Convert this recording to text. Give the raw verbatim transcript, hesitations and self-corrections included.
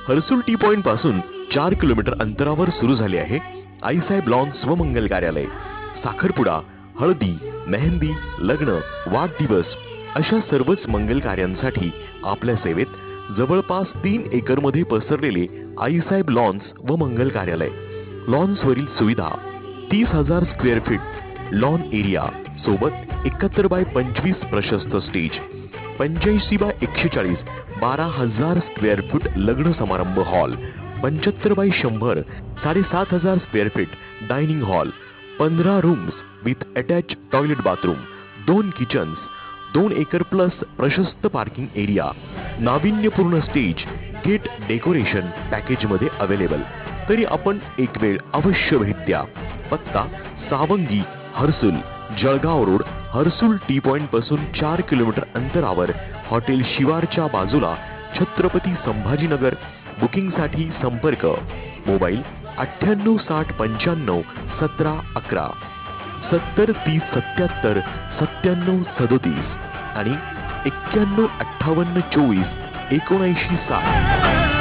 Harsul T point पासून चार kilometre अंतरावर सुरू झाले आहे आईसाहेब लॉन स्वमंगल कार्यालय। साखरपुडा, हळदी, मेहंदी, लग्न, वाढदिवस अशा सर्वच मंगल कार्यांसाठी आपल्या सेवेत जवळपास तीन एकर मध्ये पसरलेले आईसाहेब लॉन्स व मंगल कार्यालय। लॉन्सवरील सुविधा तीस हजार स्क्वेअर फीट लॉन एरिया सोबत एकाहत्तर बाय पंचवीस प्रशस्त स्टेज, पंच्याऐंशी बाय एकशे चाळीस बारा हजार स्क्वेअर फूट लग्न समारंभ हॉल, पंच्याहत्तर बाय शंभर साडेसात हजार स्क्वेअर फीट डायनिंग हॉल, पंधरा rooms with attach toilet bathroom, दोन किचन्स, दोन एकर प्लस प्रशस्त पार्किंग एरिया, नाविन्यपूर्ण स्टेज, गेट डेकोरेशन पॅकेज मध्ये अवेलेबल। तरी आपण एक वेळ अवश्य भेट द्या। पत्ता Sawangi, Harsul, Jalgaon road, Harsul T point पासून चार किलोमीटर अंतरावर, हॉटेल शिवारच्या बाजूला, छत्रपती संभाजीनगर। बुकिंग साठी संपर्क मोबाईल अठ्ठ्याण्णव साठ पंच्याण्णव सतरा अकरा, सत्तर तीस सत्याहत्तर सत्त्याण्णव सदोतीस आणि एक्क्याण्णव अठ्ठावन्न चोवीस एकोणऐंशी साठ।